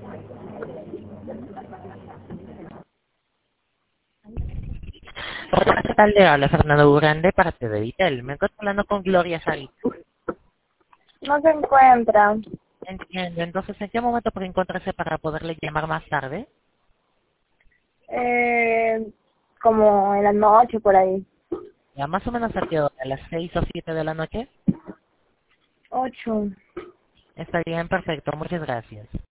Hola, ¿qué tal? Le habla Fernando Burán de parte de Vitel. Me encuentro hablando con Gloria Sarit. No se encuentra. Entiendo. Entonces, ¿en qué momento puede encontrarse para poderle llamar más tarde? Eh, Como en la noche por ahí. Ya más o menos a qué hora, a las 6 o 7 de la noche. 8. Está bien, perfecto. Muchas gracias.